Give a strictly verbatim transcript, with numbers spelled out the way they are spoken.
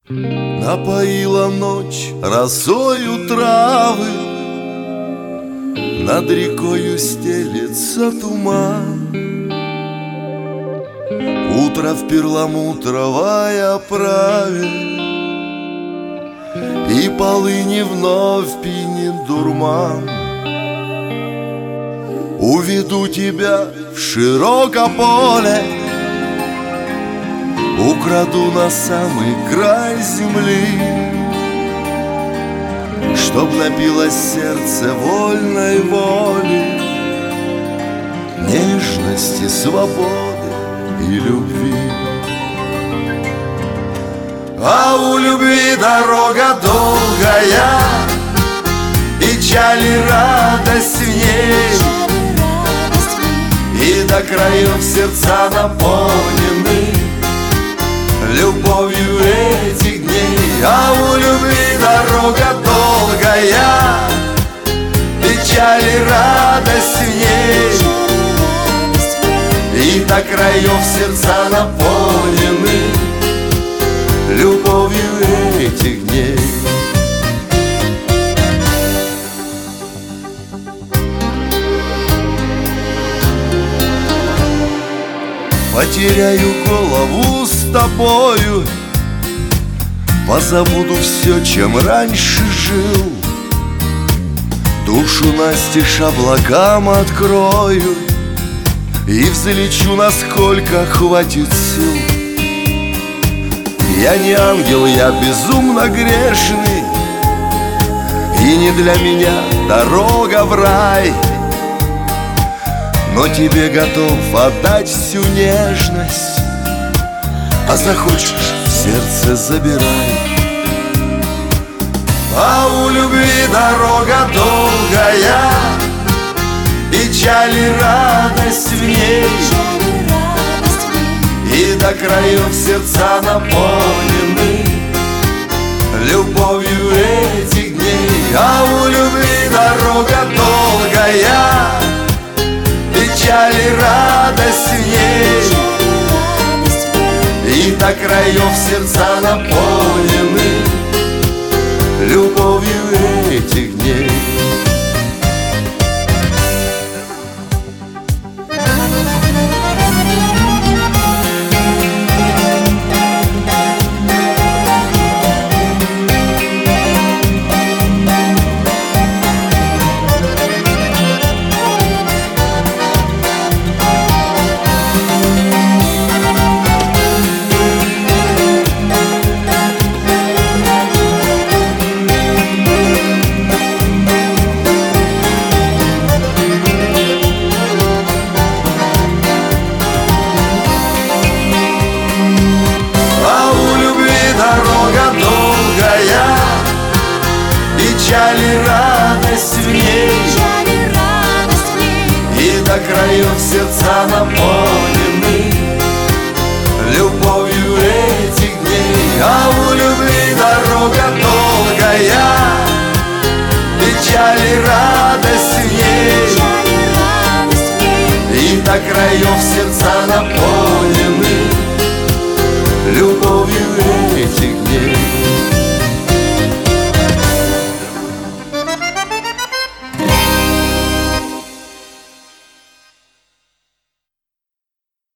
Напоила ночь росою травы, над рекою стелется туман. Утро в перламутровой оправе, и полыни вновь пьянит дурман. Уведу тебя в широкое поле, украду на самый край земли, чтоб напилось сердце вольной воли, нежности, свободы и любви. А у любви дорога долгая, печаль и радость в ней, и до краев сердца наполнены любовью этих дней. А у любви дорога долгая, печаль и радость в ней, и до краев сердца наполнены любовью этих дней. Потеряю голову с тобою, позабуду все, чем раньше жил, душу настежь облакам открою и взлечу, насколько хватит сил. Я не ангел, я безумно грешный, и не для меня дорога в рай, но тебе готов отдать всю нежность, а захочешь — в сердце забирай. А у любви дорога долгая, печаль и радость в ней, и до краев сердца наполнены любовью этих дней. А у любви дорога долгая, печаль и радость в ней, и до краев сердца наполнены любовью этих дней. Печаль и радость в ней, и до краев сердца наполнены любовью этих дней. А у любви дорога долгая, печаль и радость в ней, и до краев сердца наполнены